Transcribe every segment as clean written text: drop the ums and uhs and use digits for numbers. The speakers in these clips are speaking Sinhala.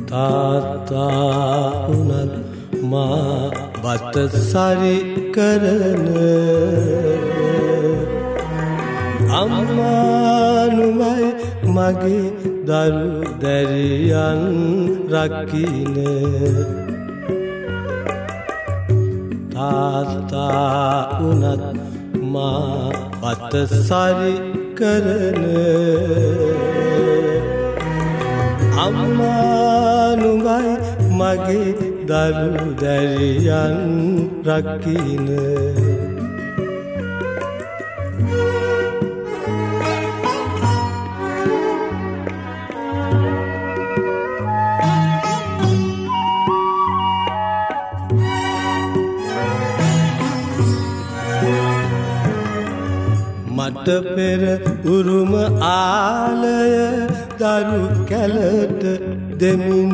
තාත්තා උනත් මා බත සරි කරන අම්මා නුඹයි මගේ දරු දැරියන් රකින්න තාත්තා උනත් මා බත සරි කරන අම්මා නුඹයි මගේ දරු දැරියන් රකින්න මට පෙර උරුම ආලය දරු කැලට දෙමින්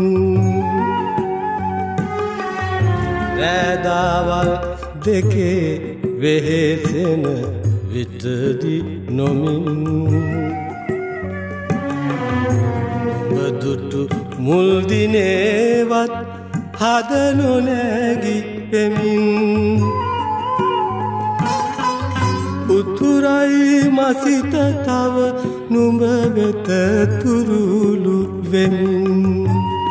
රෑදාවල් දෙකේ වෙහෙසෙන විටදි නොමින් බදුටු මුල් දිනේවත් හද නොනැගි පෙමින් උතුරයි මසිත තව නුඹ වෙත තුරුළු වෙමින්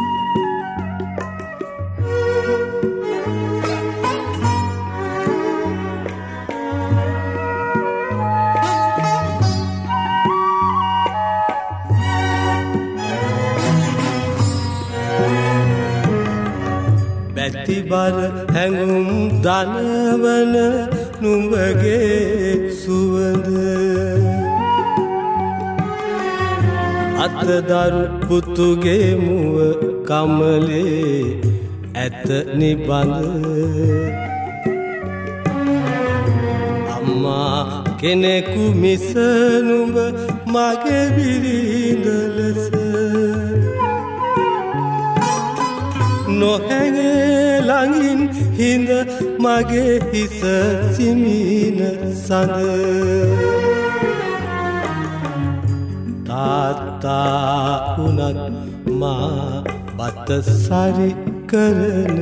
බැතිබර හැඟුම් දනවන නුඹගේ සුවඳ අතදරු පුතුගේ මුව කමලේ ඇත නිබඳ අම්මා කෙනෙකු මිස නුඹ මගේ බිරිඳ ලෙස නොහැඟේ ළඟින් හිඳ මගේ හිස සිමින සඳ තාත්තා උනත් මා බත සරි කරන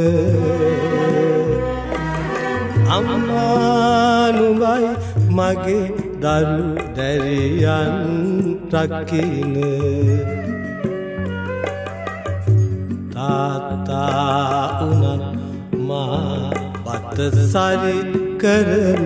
අම්මා නුඹයි මගේ දරු දැරියන් රකින්න තාත්තා උනත් මා බත සරි කරන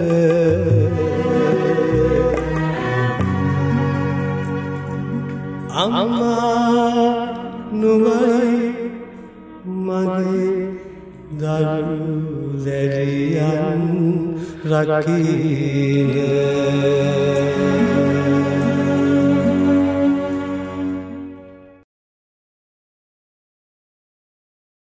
අම්මා නුඹයි මගේ දරු දැරියන් රකින්න